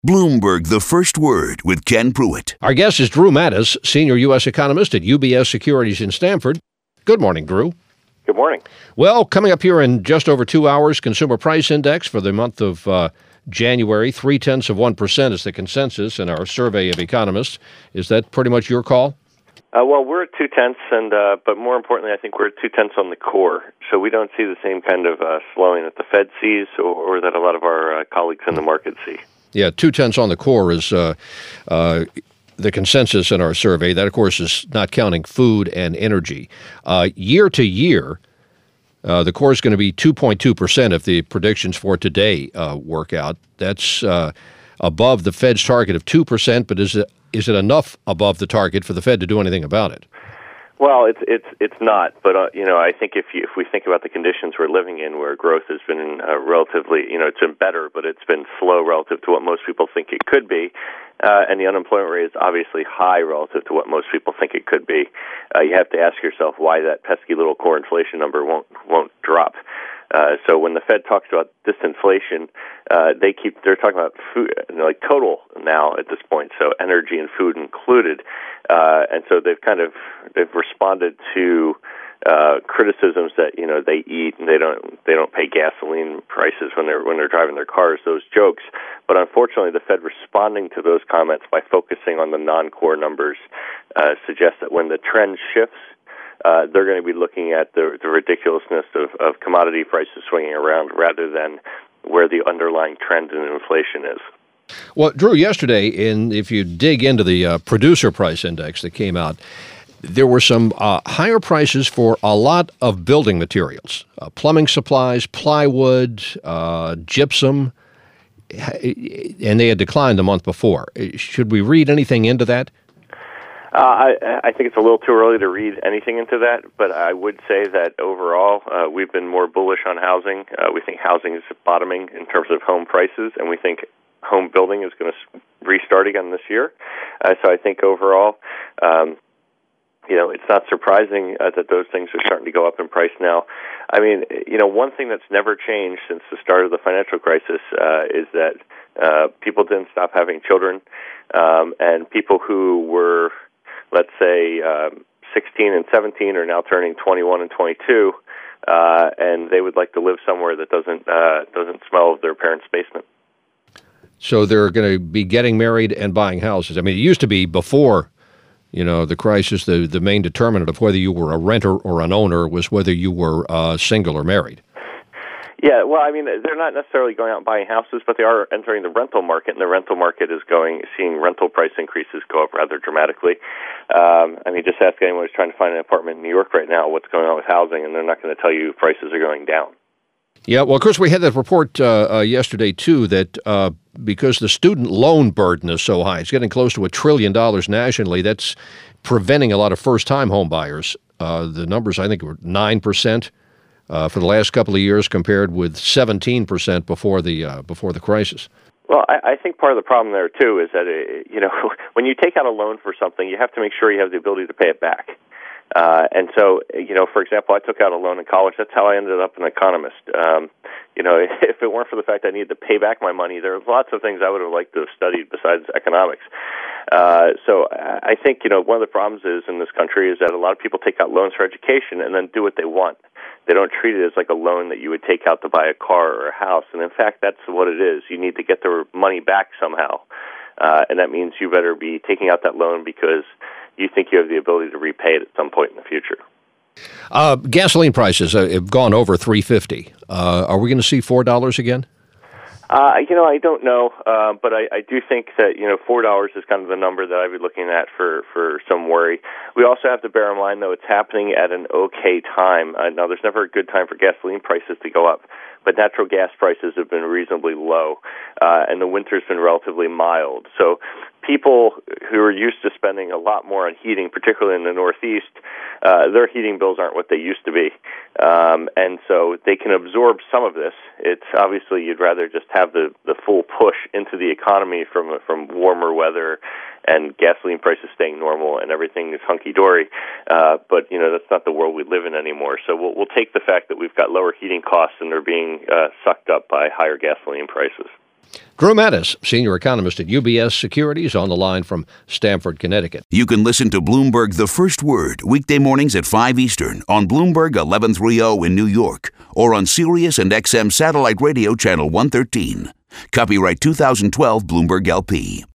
Bloomberg, the first word with Ken Pruitt. Our guest is Drew Mattis, senior U.S. economist at UBS Securities in Stamford. Good morning, Drew. Good morning. Well, coming up here in just over 2 hours, Consumer Price Index for the month of January, 0.3% is the consensus in our survey of economists. Is that pretty much your call? Well, we're at 0.2, but more importantly, I think we're at 0.2 on the core. So we don't see the same kind of slowing that the Fed sees or that a lot of our colleagues in the market see. Yeah, 0.2 on the core is the consensus in our survey. That, of course, is not counting food and energy. Year to year, the core is going to be 2.2% if the predictions for today work out. That's above the Fed's target of 2%, but is it enough above the target for the Fed to do anything about it? Well, it's not, but I think if we think about the conditions we're living in, where growth has been relatively, it's been better, but it's been slow relative to what most people think it could be, and the unemployment rate is obviously high relative to what most people think it could be. You have to ask yourself why that pesky little core inflation number won't drop. So when the Fed talks about disinflation, they're talking about food, like total now at this point, so energy and food included, and so they've responded to criticisms that they eat and they don't pay gasoline prices when they're driving their cars. Those jokes, but unfortunately, the Fed responding to those comments by focusing on the non-core numbers suggests that when the trend shifts, they're going to be looking at the ridiculousness of commodity prices swinging around rather than where the underlying trend in inflation is. Well, Drew, yesterday, if you dig into the producer price index that came out, there were some higher prices for a lot of building materials, plumbing supplies, plywood, gypsum, and they had declined the month before. Should we read anything into that? I think it's a little too early to read anything into that, but I would say that overall we've been more bullish on housing. We think housing is bottoming in terms of home prices, and we think home building is going to restart again this year. So I think overall, it's not surprising that those things are starting to go up in price now. I mean, one thing that's never changed since the start of the financial crisis is that people didn't stop having children, and people who were, let's say, 16 and 17 are now turning 21 and 22, and they would like to live somewhere that doesn't smell of their parents' basement. So they're going to be getting married and buying houses. I mean, it used to be before, the crisis, the main determinant of whether you were a renter or an owner was whether you were single or married. Yeah, well, I mean, they're not necessarily going out and buying houses, but they are entering the rental market, and the rental market is seeing rental price increases go up rather dramatically. Just ask anyone who's trying to find an apartment in New York right now what's going on with housing, and they're not going to tell you prices are going down. Yeah, well, of course, we had that report yesterday, too, that because the student loan burden is so high, it's getting close to $1 trillion nationally, that's preventing a lot of first-time home buyers. The numbers, I think, were 9%. For the last couple of years, compared with 17% before the crisis. Well, I think part of the problem there too is that when you take out a loan for something, you have to make sure you have the ability to pay it back. And so, for example, I took out a loan in college. That's how I ended up an economist. If it weren't for the fact I needed to pay back my money, there are lots of things I would have liked to have studied besides economics. So I think one of the problems is in this country is that a lot of people take out loans for education and then do what they want. They don't treat it as like a loan that you would take out to buy a car or a house. And in fact, that's what it is. You need to get the money back somehow. And that means you better be taking out that loan because you think you have the ability to repay it at some point in the future. Gasoline prices have gone over $3.50. Are we going to see $4 again? I don't know, but I do think that $4 is kind of the number that I'd be looking at for some worry. We also have to bear in mind, though, it's happening at an okay time. Now, there's never a good time for gasoline prices to go up, but natural gas prices have been reasonably low, and the winter's been relatively mild. So people who are used to spending a lot more on heating, particularly in the Northeast, their heating bills aren't what they used to be. And so they can absorb some of this. It's obviously you'd rather just have the full push into the economy from warmer weather and gasoline prices staying normal and everything is hunky-dory. But, that's not the world we live in anymore. So we'll take the fact that we've got lower heating costs and they're being sucked up by higher gasoline prices. Drew Mattis, senior economist at UBS Securities, on the line from Stamford, Connecticut. You can listen to Bloomberg The First Word weekday mornings at 5 Eastern on Bloomberg 1130 in New York or on Sirius and XM Satellite Radio Channel 113. Copyright 2012 Bloomberg LP.